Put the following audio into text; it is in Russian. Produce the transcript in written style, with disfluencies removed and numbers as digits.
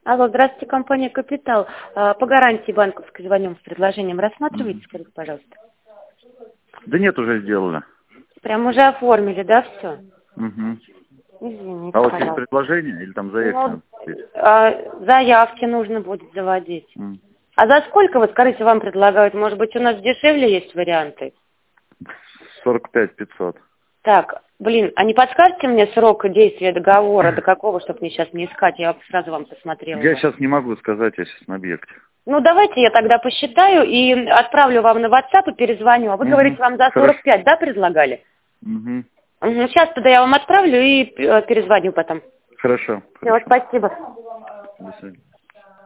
Алло, здравствуйте, компания «Капитал». По гарантии банковской звоним с предложением. Рассматриваете, скажите, пожалуйста? Да нет, уже сделали. Прям уже оформили, да, все? Угу. Извините, А у вас есть пожалуйста. предложение или там заявки Ну, надо писать? заявки нужно будет заводить. М. А за сколько, вы скажите, вам предлагают? Может быть, у нас дешевле есть варианты? 45 500. Так, блин, а не подскажете мне срок действия договора, до какого, чтобы мне сейчас не искать, я сразу вам посмотрела Я бы. сейчас не могу сказать, я сейчас на объекте. Ну, давайте я тогда посчитаю и отправлю вам на WhatsApp и перезвоню. А вы говорите, вам за Хорошо. 45, да, предлагали? Угу. Сейчас тогда я вам отправлю и перезвоню потом. Хорошо. Все, Хорошо. спасибо. До свидания.